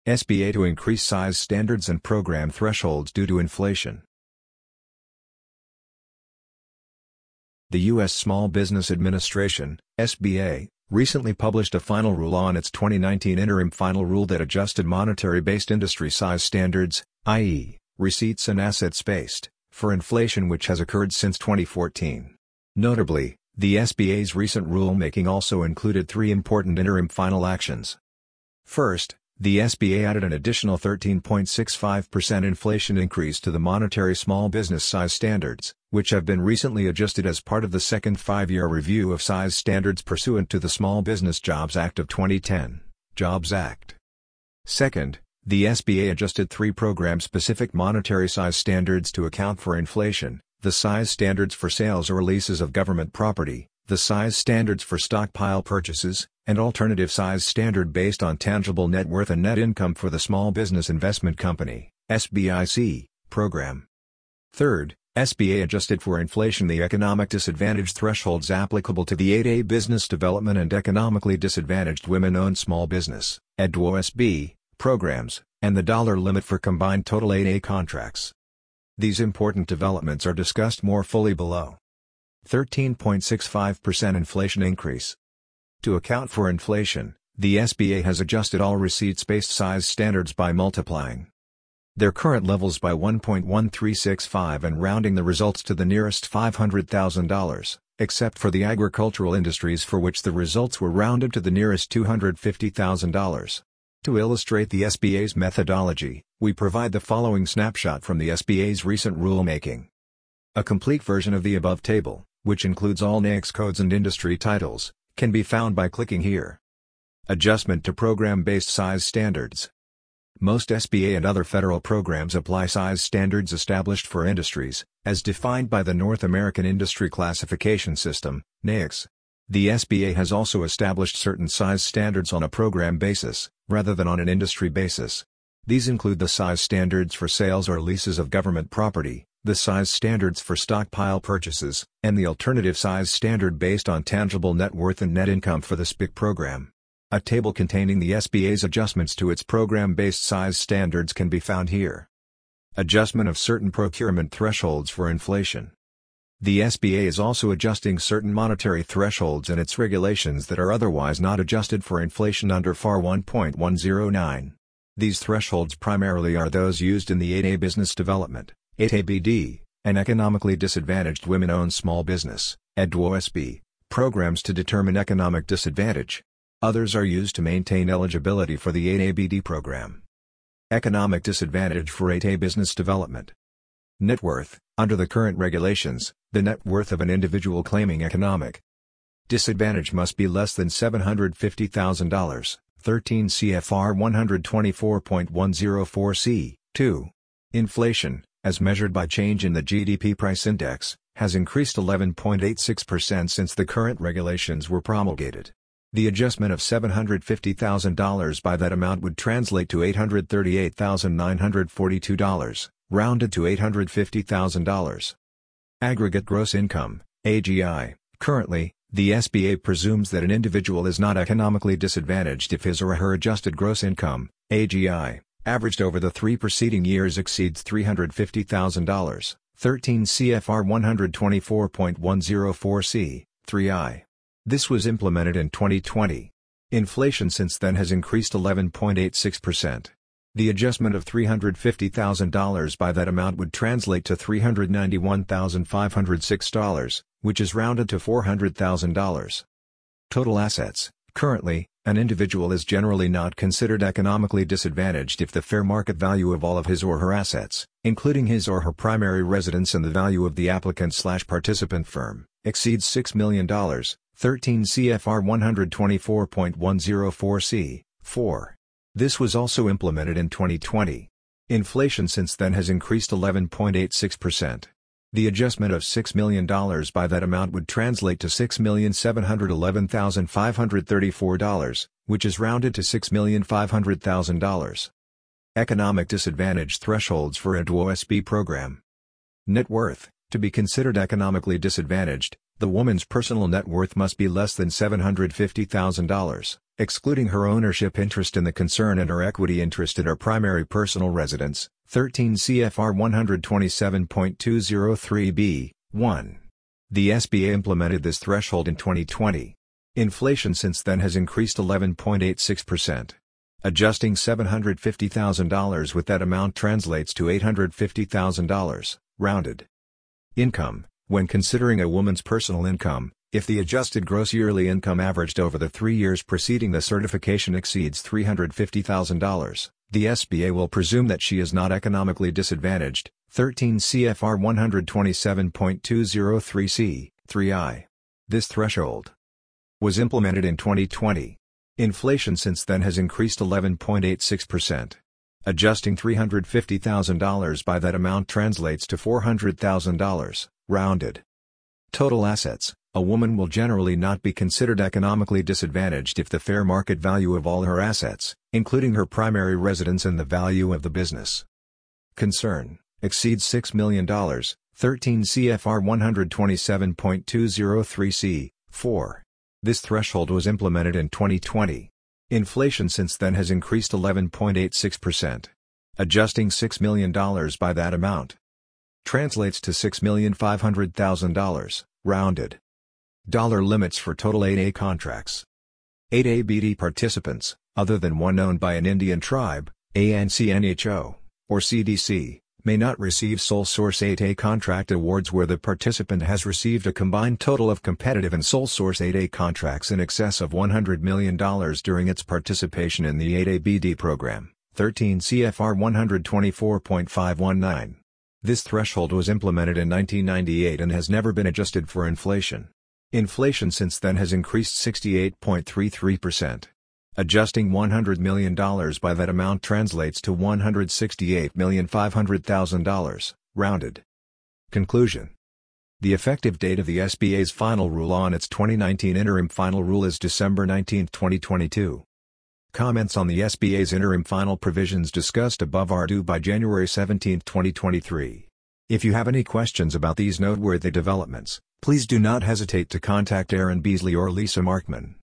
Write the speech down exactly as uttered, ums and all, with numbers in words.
S B A to increase size standards and program thresholds due to inflation. The U S Small Business Administration, S B A, recently published a final rule on its twenty nineteen interim final rule that adjusted monetary-based industry size standards, that is, receipts and assets-based, for inflation which has occurred since twenty fourteen. Notably, the S B A's recent rulemaking also included three important interim final actions. First, the S B A added an additional thirteen point six five percent inflation increase to the monetary small business size standards, which have been recently adjusted as part of the second five-year review of size standards pursuant to the Small Business Jobs Act of twenty ten, Jobs Act. Second, the S B A adjusted three program-specific monetary size standards to account for inflation: the size standards for sales or leases of government property, the size standards for stockpile purchases, and alternative size standard based on tangible net worth and net income for the Small Business Investment Company (S B I C) program. Third, S B A adjusted for inflation the economic disadvantage thresholds applicable to the eight A Business Development and Economically Disadvantaged Women-Owned Small Business (E D W O S B) programs, and the dollar limit for combined total eight A contracts. These important developments are discussed more fully below. thirteen point six five percent inflation increase. To account for inflation, the S B A has adjusted all receipts-based size standards by multiplying their current levels by one point one three six five and rounding the results to the nearest five hundred thousand dollars, except for the agricultural industries for which the results were rounded to the nearest two hundred fifty thousand dollars. To illustrate the S B A's methodology, we provide the following snapshot from the S B A's recent rulemaking. A complete version of the above table, which includes all N A I C S codes and industry titles, can be found by clicking here. Adjustment to program-based size standards. Most S B A and other federal programs apply size standards established for industries, as defined by the North American Industry Classification System, N A I C S. The S B A has also established certain size standards on a program basis, rather than on an industry basis. These include the size standards for sales or leases of government property, the size standards for stockpile purchases, and the alternative size standard based on tangible net worth and net income for the S B I C program. A table containing the S B A's adjustments to its program-based size standards can be found here. Adjustment of certain procurement thresholds for inflation. The S B A is also adjusting certain monetary thresholds and its regulations that are otherwise not adjusted for inflation under F A R one point one oh nine. These thresholds primarily are those used in the eight A Business Development, eight A B D, and Economically Disadvantaged Women-Owned Small Business, E D W O S B, programs to determine economic disadvantage. Others are used to maintain eligibility for the eight A B D program. Economic disadvantage for eight A Business Development. Net worth. Under the current regulations, the net worth of an individual claiming economic disadvantage must be less than seven hundred fifty thousand dollars, thirteen C F R one twenty-four point one oh four C, two. Inflation, as measured by change in the G D P price index, has increased eleven point eight six percent since the current regulations were promulgated. The adjustment of seven hundred fifty thousand dollars by that amount would translate to eight hundred thirty-eight thousand nine hundred forty-two dollars, rounded to eight hundred fifty thousand dollars. Aggregate gross income, A G I. Currently, the S B A presumes that an individual is not economically disadvantaged if his or her adjusted gross income, A G I, averaged over the three preceding years exceeds three hundred fifty thousand dollars, thirteen C F R one twenty-four point one oh four C, three I. This was implemented in twenty twenty. Inflation since then has increased eleven point eight six percent. The adjustment of three hundred fifty thousand dollars by that amount would translate to three hundred ninety-one thousand five hundred six dollars, which is rounded to four hundred thousand dollars. Total assets. Currently, an individual is generally not considered economically disadvantaged if the fair market value of all of his or her assets, including his or her primary residence and the value of the applicant/participant firm, exceeds six million dollars, thirteen C F R one twenty-four point one oh four C, four. This was also implemented in twenty twenty. Inflation since then has increased eleven point eight six percent. The adjustment of six million dollars by that amount would translate to six million seven hundred eleven thousand five hundred thirty-four dollars, which is rounded to six million five hundred thousand dollars. Economic disadvantage thresholds for a D W O S B program. Net worth. To be considered economically disadvantaged, the woman's personal net worth must be less than seven hundred fifty thousand dollars, excluding her ownership interest in the concern and her equity interest in her primary personal residence, thirteen C F R one twenty-seven point two oh three B, one. The S B A implemented this threshold in twenty twenty. Inflation since then has increased eleven point eight six percent. Adjusting seven hundred fifty thousand dollars with that amount translates to eight hundred fifty thousand dollars, rounded. Income: when considering a woman's personal income, if the adjusted gross yearly income averaged over the three years preceding the certification exceeds three hundred fifty thousand dollars, the S B A will presume that she is not economically disadvantaged, thirteen C F R one twenty-seven point two oh three C, three I. This threshold was implemented in twenty twenty. Inflation since then has increased eleven point eight six percent. Adjusting three hundred fifty thousand dollars by that amount translates to four hundred thousand dollars, rounded. Total assets: a woman will generally not be considered economically disadvantaged if the fair market value of all her assets, including her primary residence and the value of the business concern, exceeds six million dollars, thirteen C F R one twenty-seven point two oh three C, four. This threshold was implemented in twenty twenty. Inflation since then has increased eleven point eight six percent. Adjusting six million dollars by that amount translates to six million five hundred thousand dollars, rounded. Dollar limits for total eight A contracts. eight A B D participants, other than one owned by an Indian tribe, A N C N H O, or C D C, may not receive sole source eight A contract awards where the participant has received a combined total of competitive and sole source eight A contracts in excess of one hundred million dollars during its participation in the eight A B D program, thirteen C F R one twenty-four point five one nine. This threshold was implemented in nineteen ninety-eight and has never been adjusted for inflation. Inflation since then has increased sixty-eight point three three percent. Adjusting one hundred million dollars by that amount translates to one hundred sixty-eight million five hundred thousand dollars, rounded. Conclusion: the effective date of the S B A's final rule on its twenty nineteen interim final rule is December nineteenth twenty twenty-two. Comments on the S B A's interim final provisions discussed above are due by January seventeenth twenty twenty-three. If you have any questions about these noteworthy developments, please do not hesitate to contact Aaron Beasley or Lisa Markman.